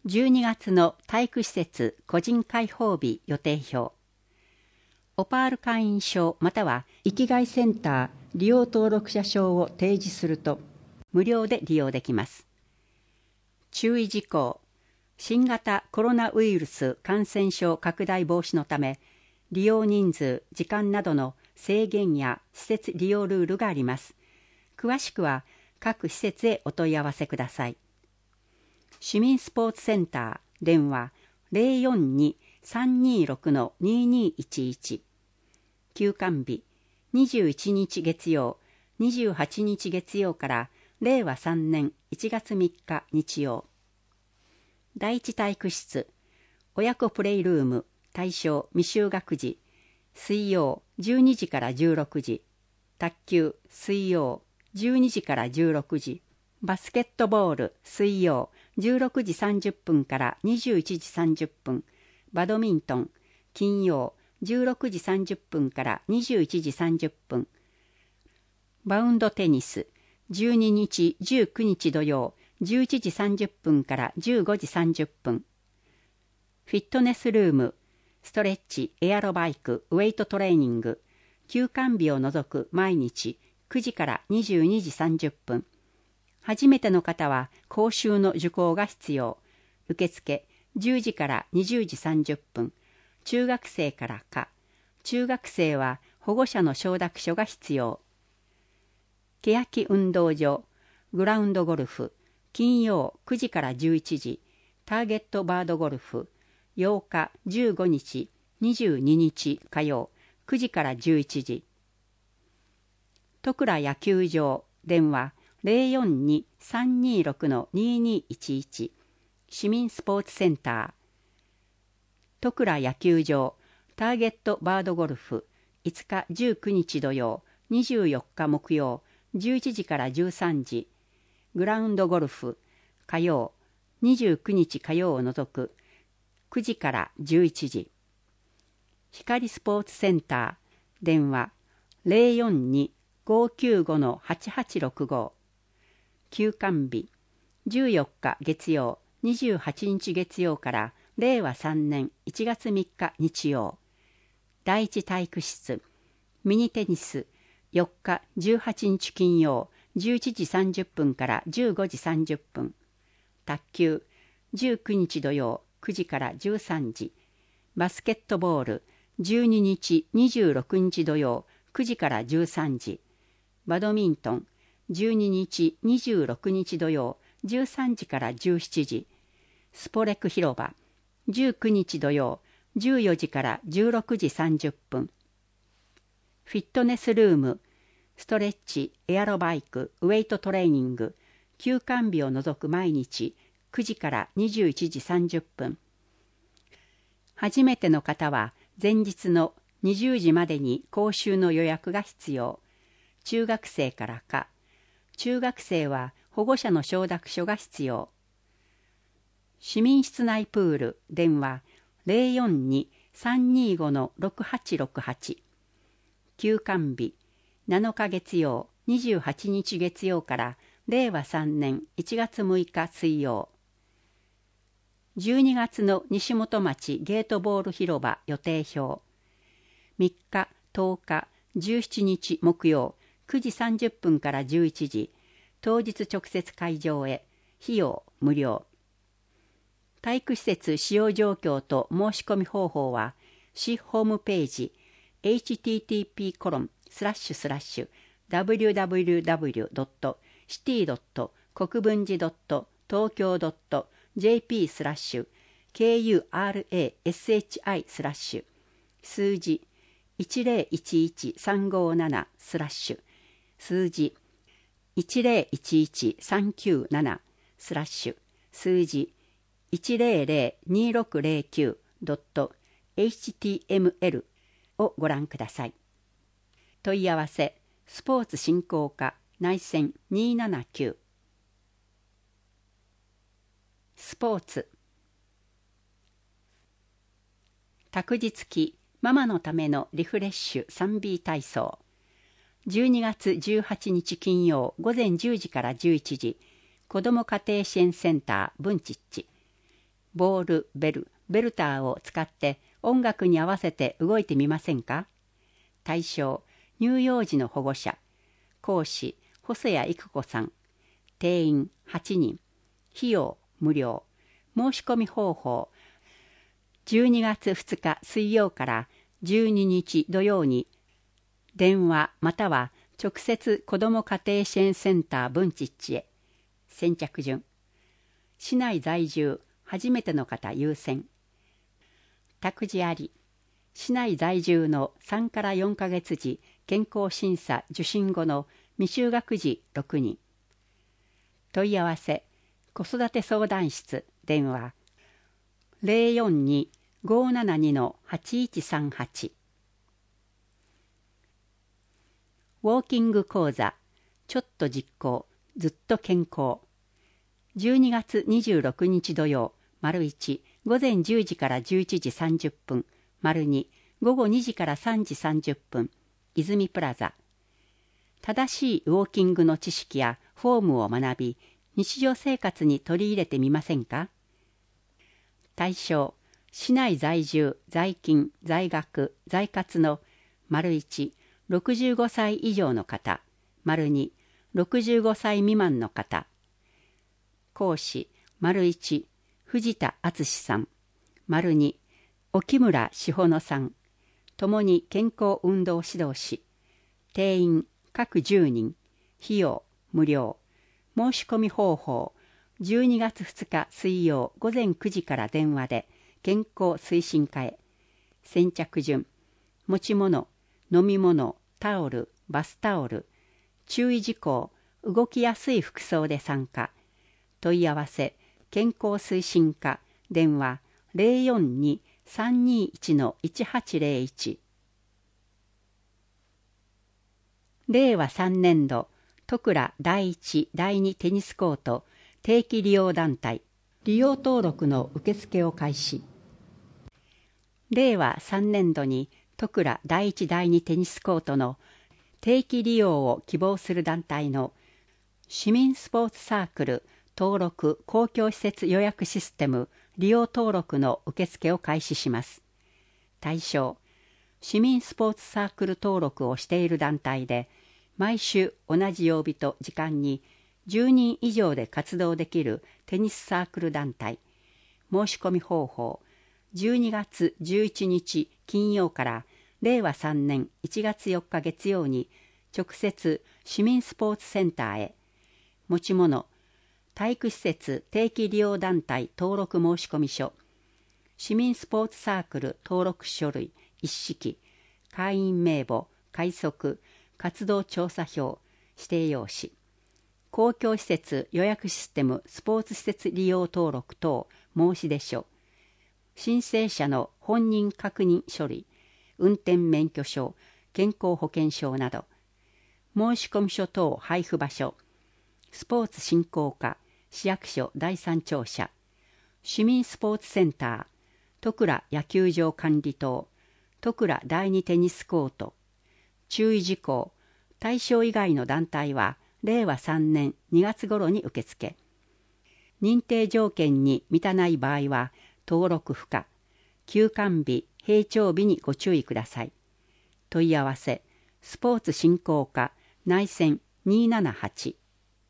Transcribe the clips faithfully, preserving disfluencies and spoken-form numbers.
じゅうにがつの体育施設個人開放日予定表。オパール会員証または生きがいセンター利用登録者証を提示すると無料で利用できます。注意事項。新型コロナウイルス感染症拡大防止のため、利用人数、時間などの制限や施設利用ルールがあります。詳しくは各施設へお問い合わせください。市民スポーツセンター電話 ゼロよんに さんにろく ににいちいち。休館日にじゅういちにち月曜、にじゅうはちにち月曜かられいわさんねんいちがつみっか日曜。第一体育室親子プレイルーム対象未就学児、水曜じゅうにじからじゅうろくじ、卓球水曜じゅうにじからじゅうろくじ、バスケットボール水曜じゅうろくじさんじゅっぷんからにじゅういちじさんじゅっぷん、バドミントン金曜じゅうろくじさんじゅっぷんからにじゅういちじさんじゅっぷん、バウンドテニスじゅうににちじゅうくにち土曜じゅういちじさんじゅっぷんからじゅうごじさんじゅっぷん、フィットネスルームストレッチ、エアロバイク、ウェイトトレーニング、休館日を除く毎日くじからにじゅうにじさんじゅっぷん。初めての方は講習の受講が必要。受付じゅうじからにじゅうじさんじゅっぷん。中学生から可。中学生は保護者の承諾書が必要。欅運動場、グラウンドゴルフ、金曜くじからじゅういちじ、ターゲットバードゴルフ、ようか、じゅうごにち、にじゅうににち火曜、くじからじゅういちじ。戸倉野球場、電話ゼロよんに さんにろく ににいちいち、市民スポーツセンター。戸倉野球場、ターゲットバードゴルフ、いつかじゅうくにち土曜、にじゅうよっか木曜、じゅういちじからじゅうさんじ、グラウンドゴルフ、火曜、にじゅうくにち火曜を除く、くじからじゅういちじ。光スポーツセンター、電話ゼロよんに ごきゅうご はちはちろくご。休館日、じゅうよっか月曜、にじゅうはちにち月曜かられいわさんねんいちがつみっか日曜。第一体育室、ミニテニス、よっかじゅうはちにち金曜、じゅういちじさんじゅっぷんからじゅうごじさんじゅっぷん。卓球、じゅうくにち土曜、くじからじゅうさんじ。バスケットボール、じゅうににち、にじゅうろくにち土曜、くじからじゅうさんじ。バドミントン、じゅうににち、にじゅうろくにち土曜、じゅうさんじからじゅうしちじ。スポレク広場、じゅうくにち土曜、じゅうよじからじゅうろくじさんじゅっぷん。フィットネスルーム、ストレッチ、エアロバイク、ウェイトトレーニング、休館日を除く毎日、くじからにじゅういちじさんじゅっぷん。初めての方は前日のにじゅうじまでに講習の予約が必要。中学生から可。中学生は保護者の承諾書が必要。市民室内プール、電話ゼロよんに さんにご ろくはちろくはち。休館日、なのか月曜、にじゅうはちにち月曜かられいわさんねんいちがつむいか水曜。じゅうにがつの西本町ゲートボール広場予定表。みっか、とおか、じゅうしちにち木曜、くじさんじゅっぷんからじゅういちじ、当日直接会場へ、費用無料。体育施設使用状況と申し込み方法は、市ホームページ、エイチティーティーピーコロンスラッシュスラッシュダブリューダブリューダブリュードットシティドット国分寺ドット東京ドットジェーピースラッシュ ケーユーアールエーエスエイチアイ スラッシュ数字いちゼロいちいちさんごななスラッシュ数字いちゼロいちいちさんきゅうななスラッシュ数字いちゼロゼロにろくゼロきゅうドットエイチティーエムエル をご覧ください。問い合わせスポーツ振興課内線にーななきゅう。スポーツ託児付きママのためのリフレッシュ スリービー 体操。じゅうにがつじゅうはちにち金曜午前じゅうじからじゅういちじ、子ども家庭支援センターブンチッチ。 ボール、ベル、ベルターを使って音楽に合わせて動いてみませんか？対象、乳幼児の保護者。講師、細谷育子さん。定員はちにん。費用無料。申し込み方法。じゅうにがつふつか水曜からじゅうににち土曜に電話または直接子ども家庭支援センター文吉へ。先着順。市内在住初めての方優先。託児あり。市内在住のさんからよんかげつ児健康審査受診後の未就学児ろくにん。問い合わせ子育て相談室電話 ゼロよんに ごーななに はちいちさんはち。ウォーキング講座ちょっと実行ずっと健康。じゅうにがつにじゅうろくにち土曜丸いち午前じゅうじからじゅういちじさんじゅっぷん丸に午後にじからさんじさんじゅっぷん泉プラザ。正しいウォーキングの知識やフォームを学び日常生活に取り入れてみませんか？対象、市内在住、在勤、在学、在活の丸いち、ろくじゅうごさい以上の方、丸に、ろくじゅうごさい未満の方。講師、丸いち、藤田敦さん、丸に、沖村志保乃さん、ともに健康運動指導士。定員、各じゅうにん、費用、無料。申し込み方法、じゅうにがつふつか水曜午前くじから電話で健康推進課へ。先着順。持ち物、飲み物、タオル、バスタオル。注意事項、動きやすい服装で参加。問い合わせ、健康推進課、電話 ゼロよんに さんにいち いちはちゼロいち。れいわさんねんど、戸倉第一第二テニスコート定期利用団体利用登録の受付を開始。れいわさんねんどに戸倉第一第二テニスコートの定期利用を希望する団体の市民スポーツサークル登録公共施設予約システム利用登録の受付を開始します。対象、市民スポーツサークル登録をしている団体で毎週同じ曜日と時間にじゅうにん以上で活動できるテニスサークル団体。申し込み方法、じゅうにがつじゅういちにち金曜かられいわさんねんいちがつよっか月曜に直接市民スポーツセンターへ。持ち物、体育施設定期利用団体登録申込書、市民スポーツサークル登録書類一式、会員名簿、会則、活動調査票、指定用紙、公共施設予約システムスポーツ施設利用登録等申出書、申請者の本人確認書類、運転免許証、健康保険証など、申込書等配布場所、スポーツ振興課、市役所第三庁舎、市民スポーツセンター、戸倉野球場管理棟、戸倉第二テニスコート。注意事項、対象以外の団体はれいわさんねんにがつ頃に受付。認定条件に満たない場合は登録不可。休館日、閉庁日にご注意ください。問い合わせ、スポーツ振興課内線にーななはち。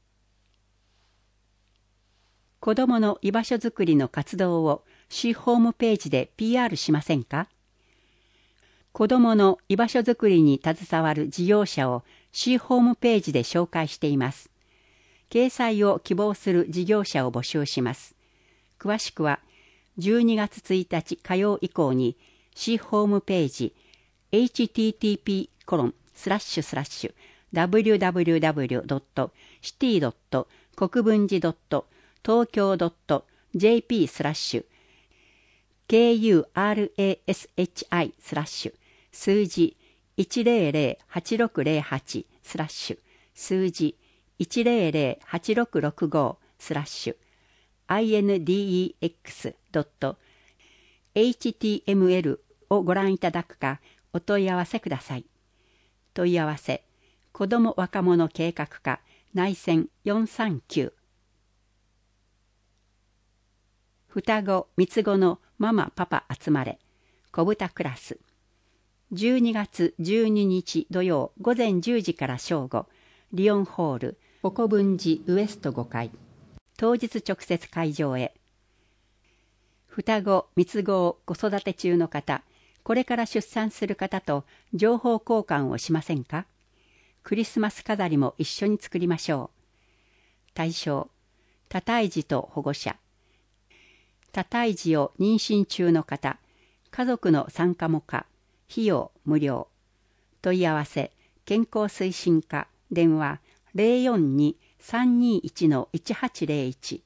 子どもの居場所づくりの活動を市ホームページで ピーアール しませんか？子どもの居場所づくりに携わる事業者を市ホームページで紹介しています。掲載を希望する事業者を募集します。詳しくはじゅうにがつついたち火曜以降に市ホームページ エイチティーティーピーコロンスラッシュスラッシュダブリューダブリューダブリュードットシティドット国分寺ドット東京ドットジェーピースラッシュ ケーユーアールエーエスエイチアイ スラッシュ数字いちゼロゼロはちろくゼロはちスラッシュ数字いちゼロゼロはちろくろくごスラッシュ アイエヌディーイーエックスドットエイチティーエムエル をご覧いただくかお問い合わせください。問い合わせ、子ども若者計画課内線よんさんきゅう。 双子三つ子のママパパ集まれ小豚クラス。じゅうにがつじゅうににち土曜午前じゅうじから正午、リオンホール国分寺ウエストごかい。当日直接会場へ。双子三つ子を子育て中の方、これから出産する方と情報交換をしませんか？クリスマス飾りも一緒に作りましょう。対象、多胎児と保護者。多胎児を妊娠中の方、家族の参加も可、費用無料。問い合わせ、健康推進課、電話 ゼロよんに さんにいち いちはちゼロいち。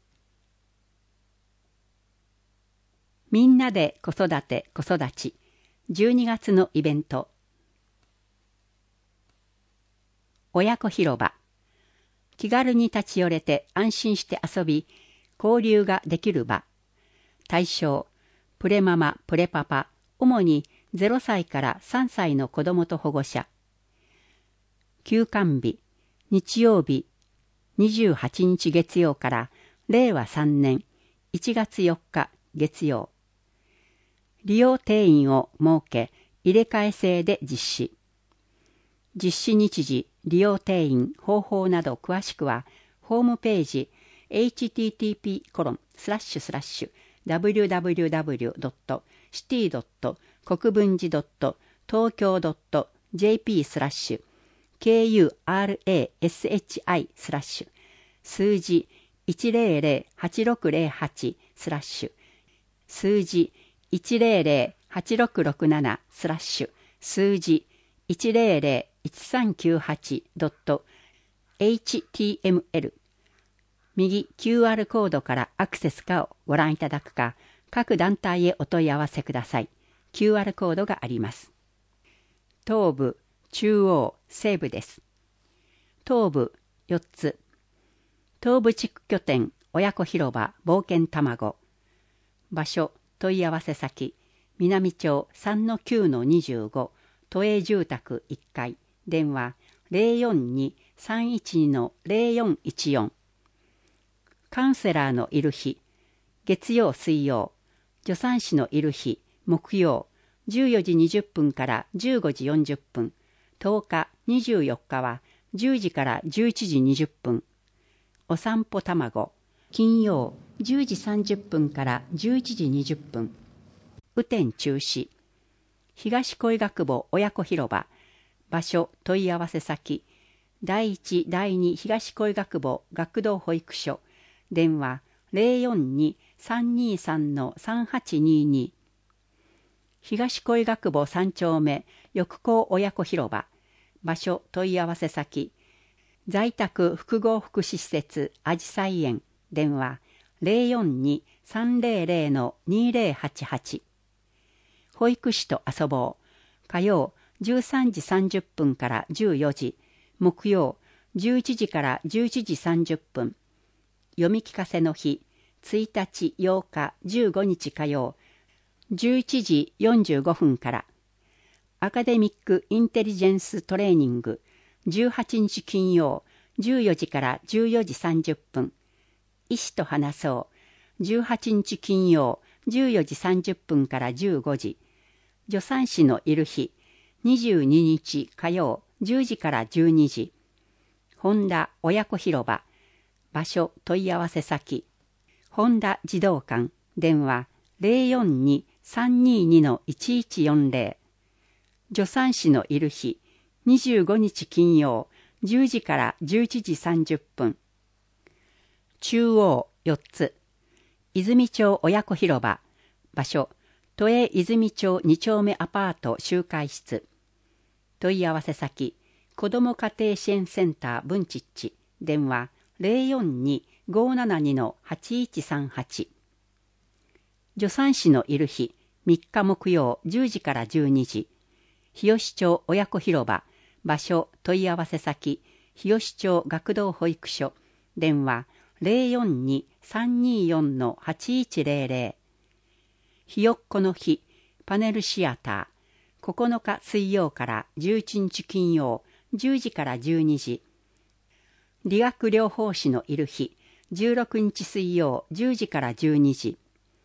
みんなで子育て子育ち、じゅうにがつのイベント。親子広場。気軽に立ち寄れて安心して遊び、交流ができる場。対象、プレママ、プレパパ、主にゼロさいからさんさいの子どもと保護者。休館日、日曜日、にじゅうはちにち月曜かられいわさんねんいちがつよっか月曜。利用定員を設け、入れ替え制で実施。実施日時、利用定員、方法など詳しくは、ホームページ エイチティーティーピーコロンスラッシュスラッシュダブリューダブリューダブリュードットシティドット国分寺ドット東京ドットジェーピースラッシュ ケーユーアールエーエスエイチアイ スラッシュ数字いちゼロゼロはちろくゼロはちスラッシュ数字いちゼロゼロはちろくろくななスラッシュ数字いちゼロゼロいちさんきゅうはちドットエイチティーエムエル 右 キューアール コードからアクセスかをご覧いただくか、各団体へお問い合わせください。キューアール コードがあります。東部、中央、西部です。東部よっつ。東部地区拠点親子広場冒険卵。場所、問い合わせ先、南町 さんのきゅうのにじゅうご、都営住宅いっかい、電話 ゼロよんに さんいちに ゼロよんいちよん。カウンセラーのいる日、月曜水曜、助産師のいる日、木曜、じゅうよじにじゅっぷんからじゅうごじよんじゅっぷん、とおか、にじゅうよっかはじゅうじからじゅういちじにじゅっぷん、お散歩卵、金曜、じゅうじさんじゅっぷんからじゅういちじにじゅっぷん、雨天中止、東恋学母親子広場、場所、問い合わせ先、だいいち、だいに東恋学母学童保育所、電話 ゼロよんに さんにさん さんはちにに。東恋学母さん丁目翼高親子広場、場所問い合わせ先、在宅複合福祉施設あじさい園、電話 ゼロよんに さんゼロゼロ にゼロはちはち。保育士と遊ぼう、火曜じゅうさんじさんじゅっぷんからじゅうよじ、木曜じゅういちじからじゅういちじさんじゅっぷん、読み聞かせの日、ついたち、ようか、じゅうごにち火曜、じゅういちじよんじゅうごふんから、アカデミックインテリジェンストレーニング、じゅうはちにち金曜、じゅうよじからじゅうよじさんじゅっぷん、医師と話そう、じゅうはちにち金曜、じゅうよじさんじゅっぷんからじゅうごじ、助産師のいる日、にじゅうににち火曜、じゅうじからじゅうにじ、本田親子広場、場所問い合わせ先、本田児童館、電話 ゼロよんに さんにに いちいちよんゼロ。助産師のいる日、にじゅうごにち金曜、じゅうじからじゅういちじさんじゅっぷん。中央よっつ。泉町親子広場、場所、都営泉町に丁目アパート集会室。問い合わせ先、子ども家庭支援センター文ちっち、電話ゼロよんに ごーななに はちいちさんはち。助産師のいる日、みっか木曜じゅうじからじゅうにじ。日吉町親子広場、場所問い合わせ先、日吉町学童保育所、電話ゼロよんに さんによん はちいちゼロゼロ。ひよっこの日、パネルシアター、ここのか水曜からじゅういちにち金曜、じゅうじからじゅうにじ。理学療法士のいる日、じゅうろくにち水曜じゅうじからじゅうにじ。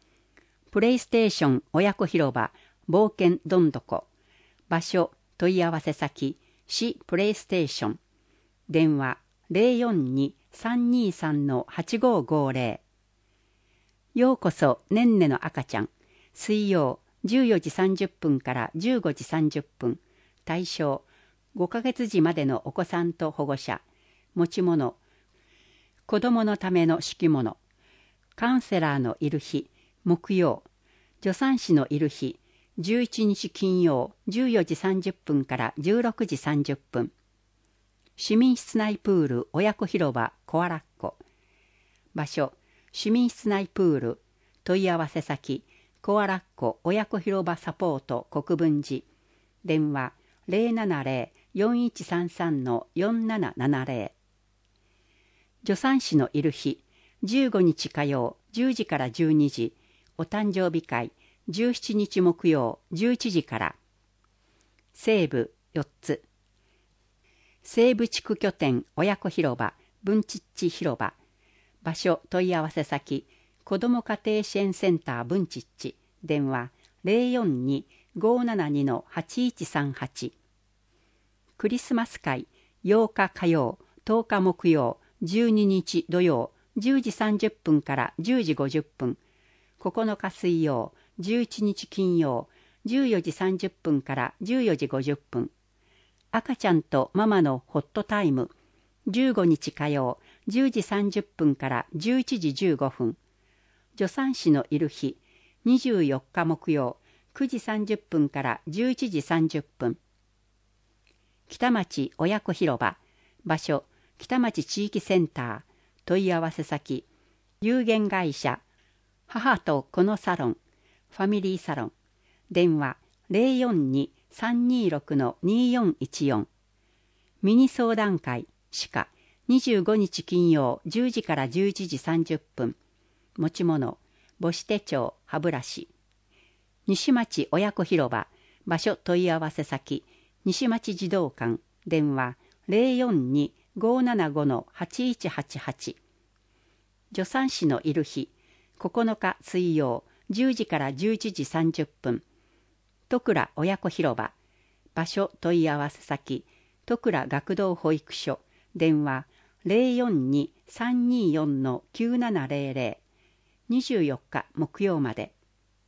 プレイステーション親子広場冒険どんどこ。場所問い合わせ先市プレイステーション。電話 ゼロよんに さんにさん はちごごゼロ。ようこそねんねの赤ちゃん。水曜じゅうよじさんじゅっぷんからじゅうごじさんじゅっぷん。対象ごかげつじまでのお子さんと保護者。持ち物子どものための敷物。カウンセラーのいる日木曜。助産師のいる日じゅういちにち金曜じゅうよじさんじゅっぷんからじゅうろくじさんじゅっぷん。市民室内プール親子広場コアラッコ。場所市民室内プール。問い合わせ先コアラッコ親子広場サポート国分寺。電話 ゼロななゼロ よんいちさんさん よんななななゼロ。助産師のいる日じゅうごにち火曜じゅうじからじゅうにじ。お誕生日会じゅうしちにち木曜じゅういちじから。西部よっつ。西部地区拠点親子広場文ちっち広場。場所問い合わせ先子ども家庭支援センター文ちっち。電話 ゼロよんに ごーななに はちいちさんはち。クリスマス会ようか火曜とおか木曜じゅうににち土曜じゅうじさんじゅっぷんからじゅうじごじゅっぷん。ここのか水曜じゅういちにち金曜じゅうよじさんじゅっぷんからじゅうよじごじゅっぷん。赤ちゃんとママのホットタイムじゅうごにち火曜じゅうじさんじゅっぷんからじゅういちじじゅうごふん。助産師のいる日にじゅうよっか木曜くじさんじゅっぷんからじゅういちじさんじゅっぷん。北町親子広場。場所北町地域センター。問い合わせ先有限会社母と子のサロンファミリーサロン。電話 ゼロよんに さんにろく によんいちよん。ミニ相談会歯科にじゅうごにち金曜じゅうじからじゅういちじさんじゅっぷん。持ち物母子手帳歯ブラシ。西町親子広場。場所問い合わせ先西町児童館。電話 ゼロよんに ごーななご はちいちはちはち。助産師のいる日ここのか水曜じゅうじからじゅういちじさんじゅっぷん。戸倉親子広場。場所問い合わせ先戸倉学童保育所。電話 ゼロよんに さんによん きゅうななゼロゼロ。にじゅうよっか木曜まで。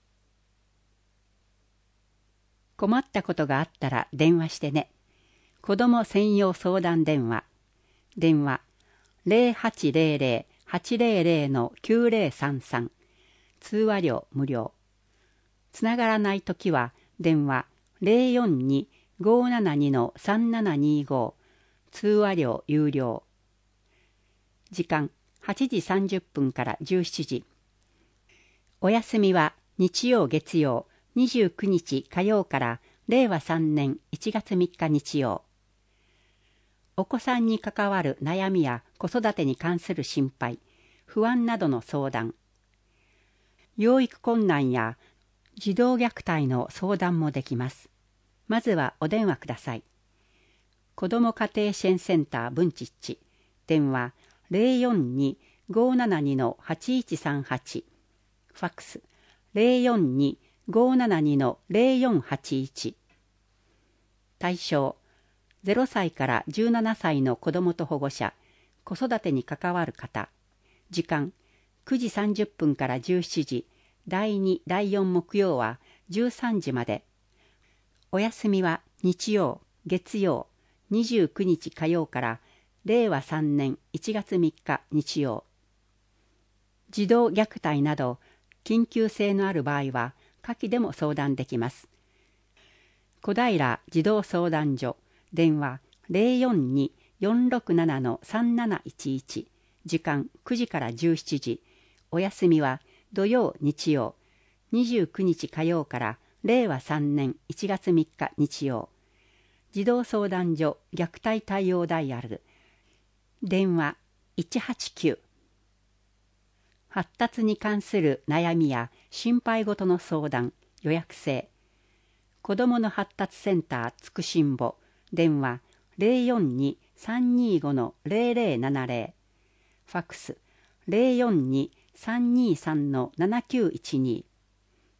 困ったことがあったら電話してね。子ども専用相談電話。電話 ゼロはちゼロゼロ はちゼロゼロ きゅうゼロさんさん。通話料無料。つながらないときは電話 ゼロよんに ごーななに さんななにご。通話料有料。時間はちじさんじゅっぷんからじゅうしちじ。お休みは日曜月曜にじゅうくにち火曜かられいわさんねんいちがつみっか日曜。お子さんに関わる悩みや子育てに関する心配、不安などの相談。養育困難や児童虐待の相談もできます。まずはお電話ください。子ども家庭支援センター文ちっち。電話 ゼロよんに ごーななに はちいちさんはち。ファックス ゼロよんに ごーななに ゼロよんはちいち。対象ゼロさいからじゅうななさいの子どもと保護者、子育てに関わる方。時間くじさんじゅっぷんからじゅうしちじ。だいに、だいよん木曜はじゅうさんじまで。お休みは日曜、月曜、にじゅうくにち火曜かられいわさんねんいちがつみっか日曜。児童虐待など緊急性のある場合は下記でも相談できます。小平児童相談所。電話 ゼロよんに よんろくなな さんなないちいち。時間くじからじゅうしちじ。お休みは土曜日曜。にじゅうくにち火曜かられいわさんねんいちがつみっか日曜。児童相談所虐待対応ダイヤル。電話いちはちきゅう。発達に関する悩みや心配事の相談、予約制。子どもの発達センターつくしんぼ。電話 ゼロよんに さんにご ゼロゼロななゼロ。ファックス ゼロよんに さんにさん ななきゅういちに。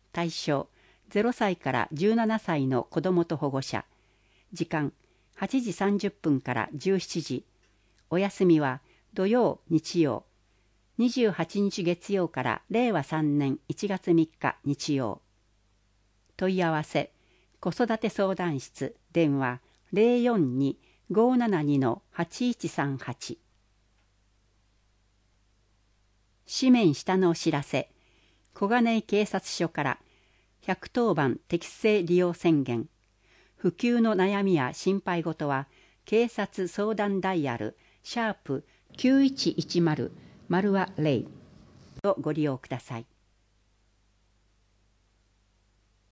対象ゼロさいからじゅうななさいの子どもと保護者。時間はちじさんじゅっぷんからじゅうしちじ。お休みは土曜日曜。にじゅうはちにち月曜かられいわさんねんいちがつみっか日曜。問い合わせ子育て相談室電話 ゼロよんに ごーななに はちいちさんはち。紙面下のお知らせ。小金井警察署からひゃくとおばん適正利用宣言。普及の悩みや心配事は警察相談ダイヤルシャープきゅういちいちまる丸はゼロをご利用ください。